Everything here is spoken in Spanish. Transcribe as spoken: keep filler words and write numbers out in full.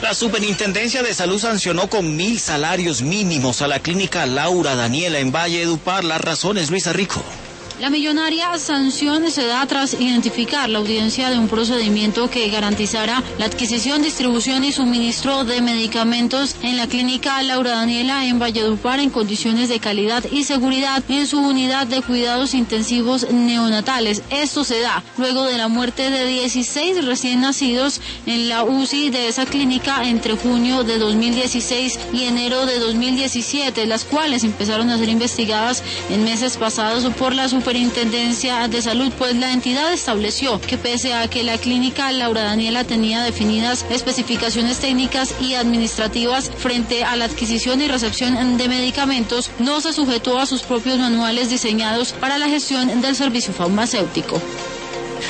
La Superintendencia de Salud sancionó con mil salarios mínimos a la clínica Laura Daniela en Valledupar. Las razones, Luisa Rico. La millonaria sanción se da tras identificar la audiencia de un procedimiento que garantizará la adquisición, distribución y suministro de medicamentos en la clínica Laura Daniela en Valledupar en condiciones de calidad y seguridad en su unidad de cuidados intensivos neonatales. Esto se da luego de la muerte de dieciséis recién nacidos en la U C I de esa clínica entre junio de dos mil dieciséis y enero de dos mil diecisiete, las cuales empezaron a ser investigadas en meses pasados por la Superintendencia de Salud, pues la entidad estableció que pese a que la clínica Laura Daniela tenía definidas especificaciones técnicas y administrativas frente a la adquisición y recepción de medicamentos, no se sujetó a sus propios manuales diseñados para la gestión del servicio farmacéutico.